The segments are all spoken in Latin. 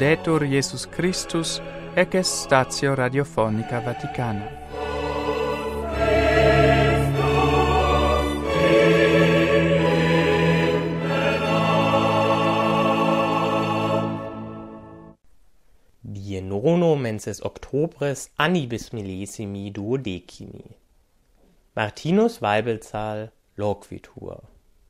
Laudetur Jesus Christus, ec est statio radiofonica Vaticana. Die nono menses Oktobres annibis millesimi duodecimi. Martinus Weibelzahl loquitur.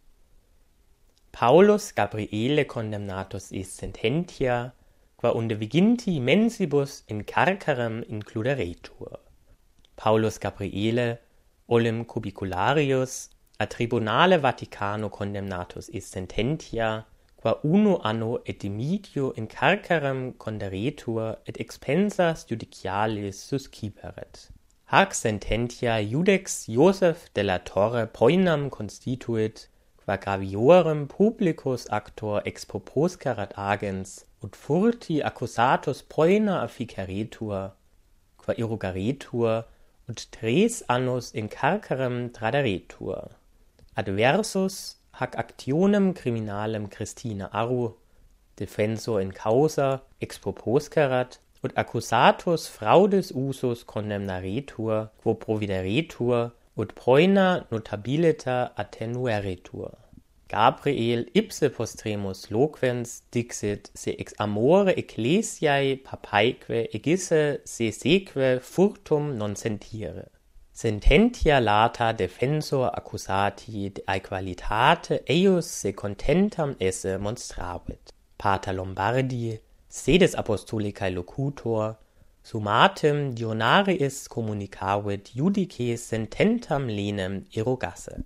Paulus Gabriele condemnatus est sententia, qua unde viginti mensibus in carcerem includeretur. Paulus Gabriele, olim cubicularius, a tribunale Vaticano condemnatus est sententia, qua uno anno et dimidio in carcerem conderetur et expensas judicialis susciperet. Hac sententia Iudex Joseph de la Torre poenam constituit, qua graviorem publicus actor exproposcarat agens, ut furti accusatus poena afficeretur, qua irrogaretur, ut 3 annus in carcerem traderetur. Adversus hac actionem criminalem Christina Aru, defensor in causa, exproposcarat, ut accusatus fraudes usus condemnaretur, quo provideretur, ut poena notabilita attenueretur. Gabriel ipse postremus loquens dixit se ex amore ecclesiae papaeque egisse se seque furtum non sentire. Sententia lata defensor accusati de aequalitate eius se contentam esse monstrabit. Pater Lombardi, sedes apostolicae locutor, summatem Dionariis communicavit judices sententam lenem irrogasse.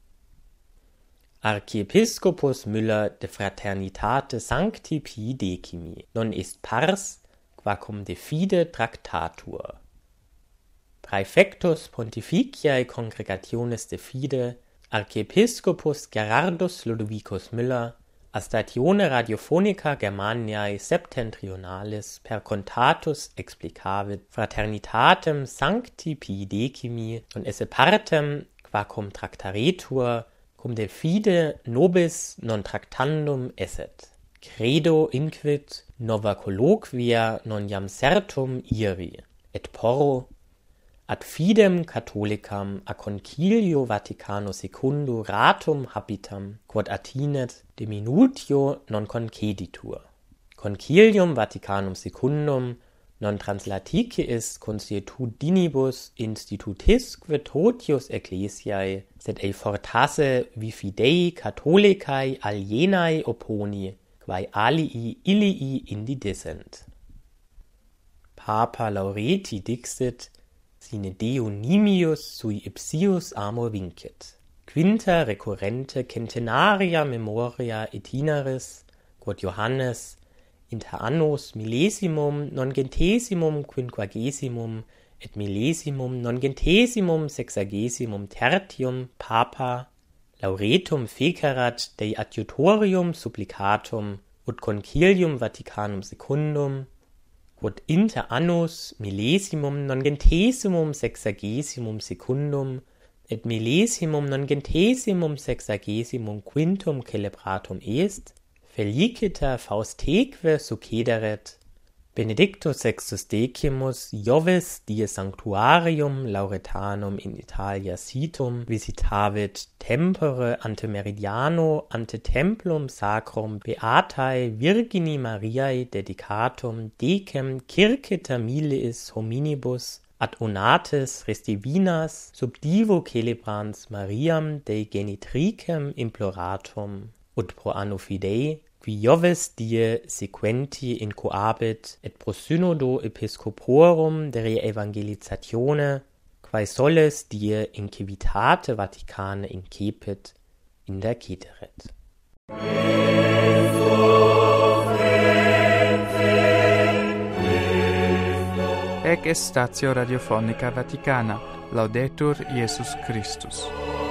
Archiepiscopus Müller de fraternitate sancti Pii decimi non est pars, quacum de fide tractatur. Praefectus Pontificiae Congregationis de Fide, Archiepiscopus Gerardus Ludovicus Müller, a statione radiophonica Germaniae septentrionalis per contatus explicavit fraternitatem sancti Pii decimi non esse partem quacum tractaretur cum de fide nobis non tractandum esset. Credo inquit nova colloquia non jam certum iri, et porro ad fidem catholicam a concilio Vaticano II ratum habitam, quod atinet de minutio non conceditur. Concilium Vaticanum II non translaticis consuetudinibus institutisque totius ecclesiae, sed ei fortasse vi fidei catholicae alienae opponi, quae alii illii indi dissent. Papa Laureti dixit, sine Deo nimius sui ipsius amor vincit. Quinta recurrente centenaria memoria itineris, quod Johannes, inter annos millesimum nongentesimum quinquagesimum et millesimum nongentesimum sexagesimum tertium Papa Lauretum fecerat Dei adjutorium supplicatum ut concilium Vaticanum II, quod inter annos millesimum nongentesimum sexagesimum secundum et millesimum nongentesimum sexagesimum quintum celebratum est, felicita Fausteque succederet, Benedictus sextus decimus Jovis die sanctuarium Lauretanum in Italia situm visitavit tempore ante meridiano ante templum sacrum Beatae Virgini Mariae dedicatum decem circita milliis hominibus ad onates restivinas sub divo celebrans Mariam Dei genitricem imploratum, ut pro anno fidei, qui Jovis die sequenti incoabit et pro synodo episcoporum de re-evangelizatione, quae soles die in civitate Vaticane incepit, in der ceteret. Ec est statio radiofonica Vaticana. Laudetur Jesus Christus.